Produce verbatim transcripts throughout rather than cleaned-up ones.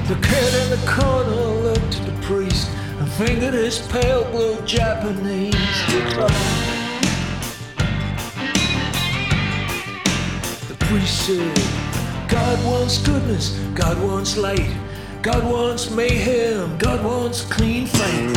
The kid in the corner looked at the priest and fingered his pale blue Japanese guitar. The priest said, God wants goodness, God wants light, God wants mayhem, God wants clean fight.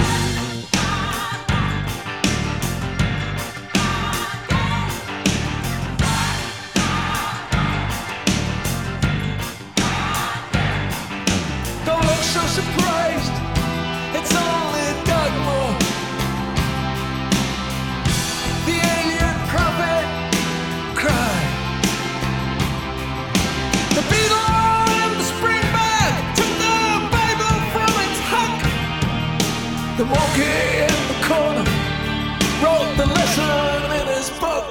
Don't look so surprised, it's only dogma. The alien prophet cried. The beetle and the springback took the Bible from its hook. The monkey in the corner wrote the lesson in his book.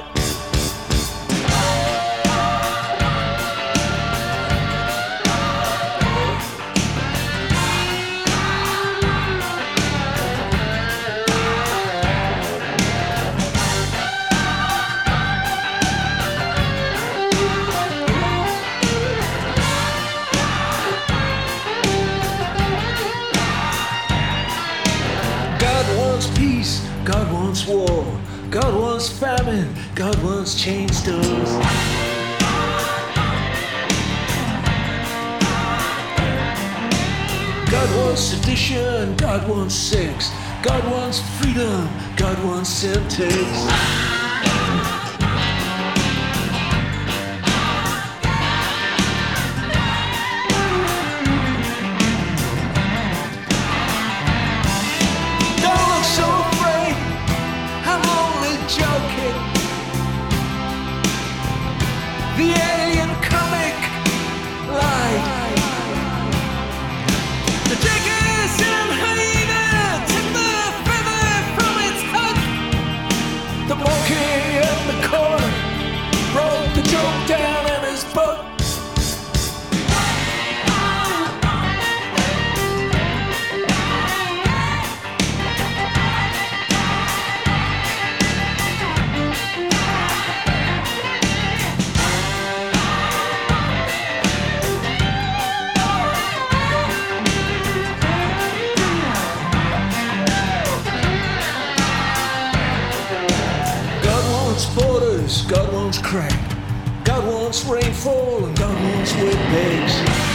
Peace, God wants war, God wants famine, God wants chain stores. God wants sedition, God wants sex, God wants freedom, God wants syntax. The alien comic light. The Jackass and hyena took the feather from its hut. The monkey in the corner wrote the joke down in his book. Borders, God wants crack, God wants rainfall, and God wants wet bags.